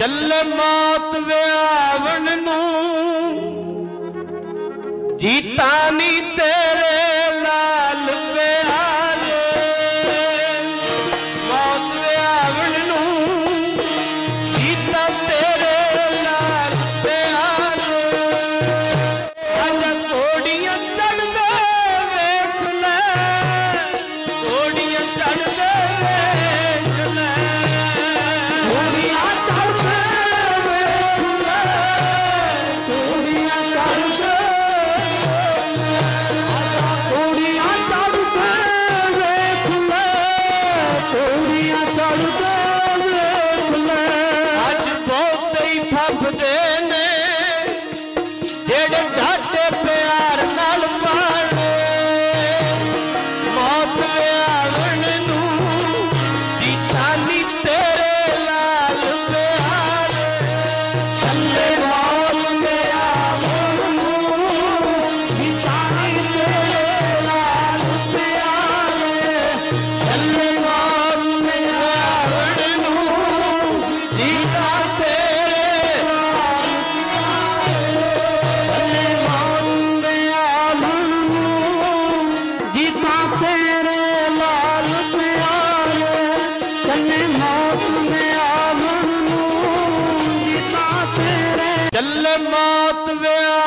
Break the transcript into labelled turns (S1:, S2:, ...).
S1: ਚੱਲੇ ਮੌਤ ਵਿਆਵਣ ਨੂੰ, ਜੀਤਾ ਨੀ ਤੇਰੇ ਲਾਲ ਪਿਆਰੇ। ਮੌਤ ਵਿਆਵਣ ਨੂੰ, ਜੀਤਾ ਤੇਰੇ ਲਾਲ ਪਿਆਰੇ। ਅੱਜ ਘੋੜੀਆਂ ਚੜ੍ਹਦੇ ਵੇਖ ਲੈ, ਘੋੜੀਆਂ ਚੜ੍ਹਦੇ ਵੇਖ ਲੈ, ਘੋੜੀਆਂ ਚੜ੍ਹਦੇ ਵੇਖ ਲੈ, ਘੋੜੀਆਂ ਚੜ੍ਹਦੇ, ਘੋੜੀਆਂ ਚੜ੍ਹਦੇ ਵੇਖ ਲੈ, ਘੋੜੀਆਂ ਚੜ੍ਹਦੇ ਵੇਖ ਲੈ। ਅੱਜ ਬਹੁਤੇ ਹੀ ਫੱਬਦੇ ਨੇ ਜਿਹੜੇ ਸਾਡੇ ਪਿਆਰ ਨਾਲ ਪਾਲੇ। ਮੌਤ ਵਿਆਵਣ ਨੂੰ, ਜੀਤਾ ਨੀ ਤੇਰੇ ਲਾਲ ਪਿਆਰੇ। ਚੱਲੇ ਮੌਤ ਵਿਆਵਣ ਨੂੰ, ਜੀਤਾ ਨੀ ਤੇਰੇ ਲਾਲ ਪਿਆਰੇ। ਚੱਲੇ ਮੌਤ ਵਿਆਵਣ ਨੂੰ, ਜੀਤਾ ਤੇਰੇ ਲਾਲ ਚੱਲੇ ਮੌਤ ਵਿਆਵਣ ਨੂੰ, ਜੀਤਾ ਤੇਰੇ ਲਾਲ ਪਿਆਰੇ। ਚੱਲੇ ਮੌਤ ਵਿਆਵਣ ਨੂੰ, ਜੀਤਾ ਤੇਰੇ, ਚੱਲੇ ਮੌਤ ਵਿਆਵਣ